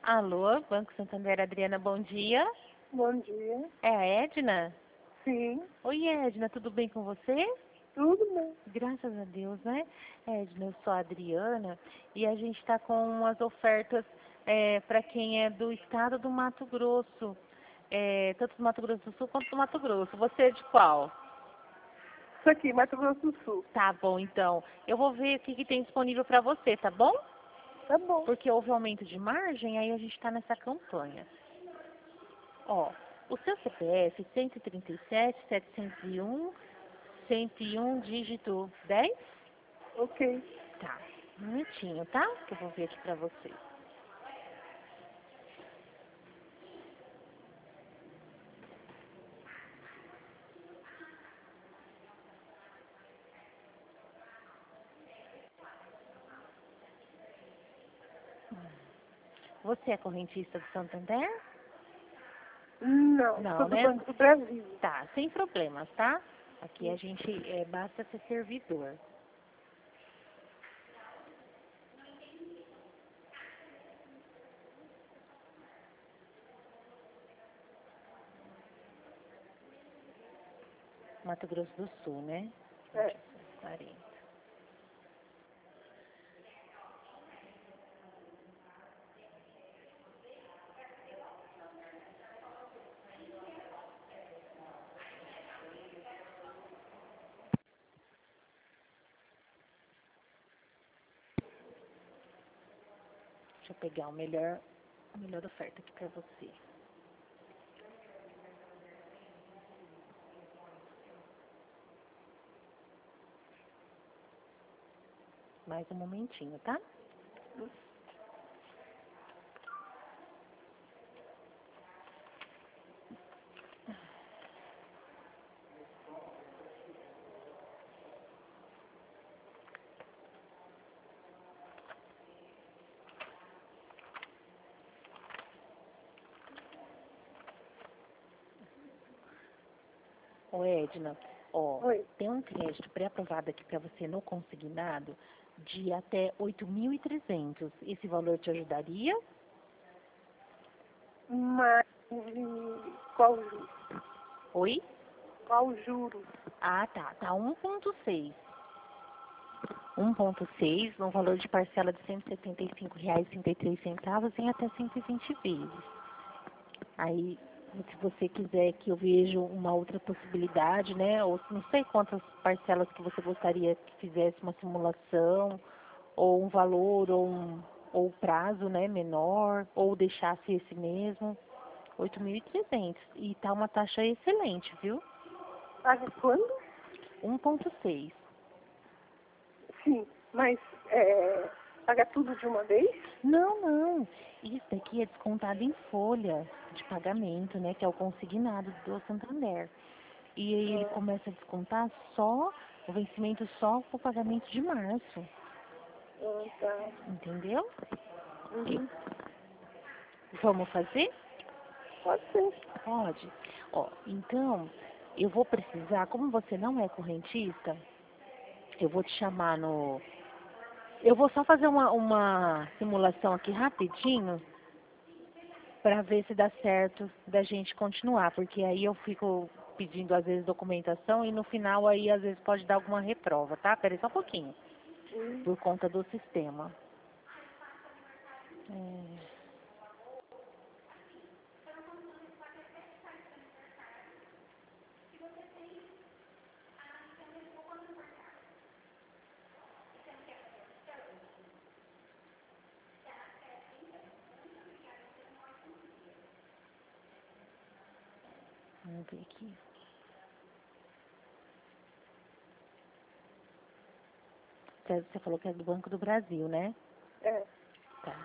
Alô, Banco Santander, Adriana, bom dia. Bom dia. É a Edna? Sim, Oi, Edna, tudo bem com você? tudo bem. Graças a Deus, né? Edna, eu sou a Adriana e a gente está com umas ofertas para quem é do estado do Mato Grosso, tanto do Mato Grosso do Sul quanto do Mato Grosso. Você é de qual? Isso aqui, Mato Grosso do Sul. Tá bom, então. Eu vou ver o que tem disponível para você, tá bom? Tá bom. Porque houve aumento de margem, aí a gente está nessa campanha. Ó, o seu CPF 137.701.101 dígito 10? Ok. Tá, um minutinho, tá? Que eu vou ver aqui pra você. Você é correntista do Santander? Não, Não, sou do né? Banco do Brasil. Tá, sem problemas, tá? Aqui a gente, basta ser servidor. Mato Grosso do Sul, né? É. 40. Deixa eu pegar a melhor oferta aqui pra você. Mais um momentinho, tá? Ô Edna, ó, Oi. tem um crédito pré-aprovado aqui para você no consignado de até 8.300. Esse valor te ajudaria? Mas qual juro? Oi? Qual juro? Ah, tá. Tá 1,6. 1,6 no valor de parcela de R$ 175,33 em até 120 vezes. Aí, se você quiser que eu veja uma outra possibilidade, né? Ou não sei quantas parcelas que você gostaria que fizesse uma simulação, ou um valor, ou prazo, né, menor, ou deixasse esse mesmo, 8.300. E tá uma taxa excelente, viu? Paga quando? 1,6. Sim, mas paga tudo de uma vez? Não, não. Isso daqui é descontado em folha de pagamento, né? Que é o consignado do Santander. E aí ele começa a descontar só, o vencimento só para o pagamento de março. Tá. Entendeu? Uhum. Vamos fazer? Pode ser. Pode. Ó, então, eu vou precisar, como você não é correntista, eu vou te chamar no... Eu vou só fazer uma simulação aqui rapidinho para ver se dá certo da gente continuar, porque aí eu fico pedindo às vezes documentação e no final aí às vezes pode dar alguma reprova, tá? Peraí só um pouquinho, por conta do sistema. Vamos ver aqui. Você falou que é do Banco do Brasil, né? É. Tá.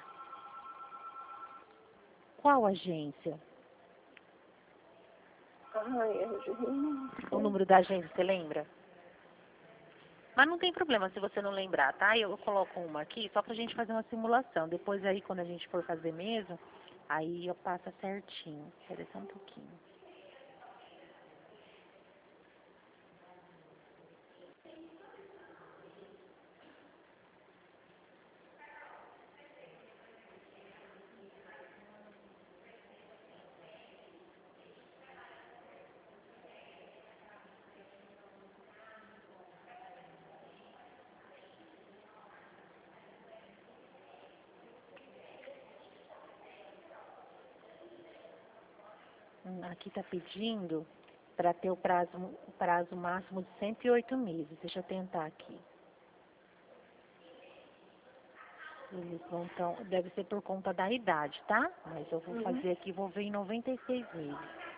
Qual agência? Ai, O número da agência, você lembra? Mas não tem problema se você não lembrar, tá? Eu coloco uma aqui só pra gente fazer uma simulação. Depois aí, quando a gente for fazer mesmo, aí eu passo certinho. Espera só um pouquinho. Aqui tá pedindo para ter o prazo máximo de 108 meses. Deixa eu tentar aqui. Eles vão tão, deve ser por conta da idade, tá? Mas eu vou fazer aqui, vou ver em 96 meses.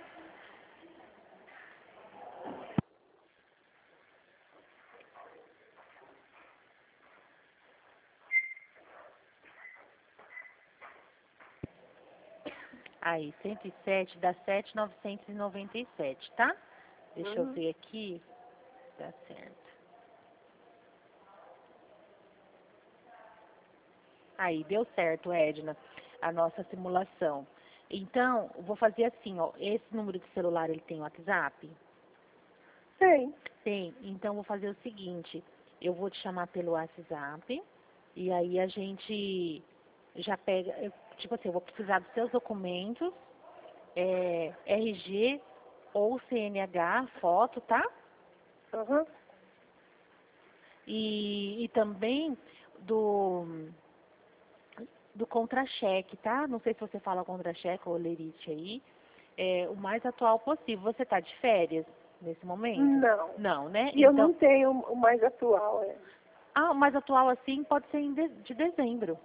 Aí, 107 dá 7.997, tá? Deixa eu ver aqui. Dá certo. Aí, deu certo, Edna, a nossa simulação. Então, eu vou fazer assim, ó. Esse número de celular, ele tem WhatsApp? Tem. Tem. Então, eu vou fazer o seguinte. Eu vou te chamar pelo WhatsApp. E aí, a gente já pega... Tipo assim, eu vou precisar dos seus documentos. RG ou CNH, foto, tá? E também do contra-cheque, tá? Não sei se você fala contra-cheque ou olerite aí. O mais atual possível. Você tá de férias nesse momento? Não. Não, né? E eu não tenho o mais atual, Ah, o mais atual assim pode ser de dezembro.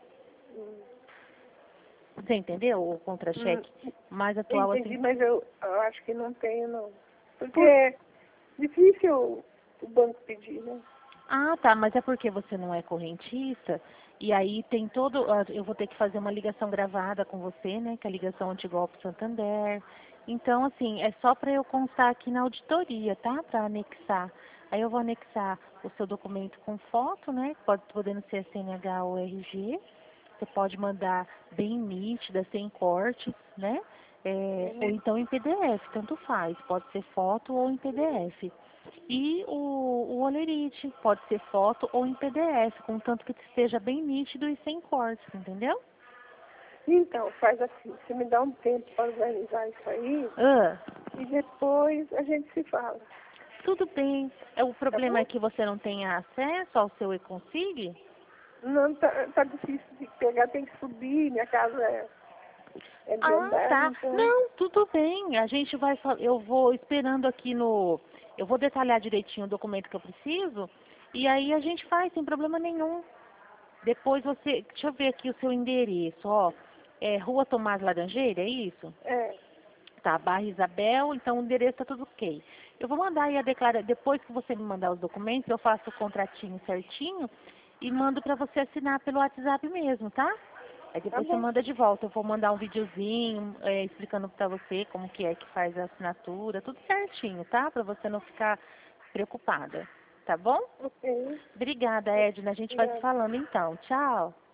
Você entendeu? O contra-cheque mais atual Entendi, assim. mas eu acho que não tenho, não. Porque é difícil o banco pedir, né? Ah, tá, mas é porque você não é correntista, e aí tem todo... Eu vou ter que fazer uma ligação gravada com você, né, que é a ligação antigolpe Santander. Então, assim, é só para eu constar aqui na auditoria, tá? Para anexar. Aí eu vou anexar o seu documento com foto, né, podendo ser CNH ou RG. Você pode mandar bem nítida, sem cortes, né? Ou então em PDF, tanto faz. Pode ser foto ou em PDF. E o olerite pode ser foto ou em PDF, contanto que esteja bem nítido e sem cortes, entendeu? Então, faz assim, você me dá um tempo para organizar isso aí e depois a gente se fala. Tudo bem. O problema é que você não tenha acesso ao seu e-consigne? Não, tá difícil de pegar, tem que subir, minha casa é de andar, Tá. então... Não, tudo bem. A gente vai... Eu vou esperando aqui no... Eu vou detalhar direitinho o documento que eu preciso e aí a gente faz sem problema nenhum. Depois você... Deixa eu ver aqui o seu endereço, ó. Rua Tomás Laranjeira, é isso? Tá, Barra Isabel, então o endereço tá tudo ok. Eu vou mandar aí a declaração, depois que você me mandar os documentos, eu faço o contratinho certinho e mando pra você assinar pelo WhatsApp mesmo, tá? Aí depois você manda de volta. Eu vou mandar um videozinho explicando pra você como que é que faz a assinatura, tudo certinho, tá? Pra você não ficar preocupada, tá bom? Ok. Obrigada, Edna. A gente vai se falando então. Tchau.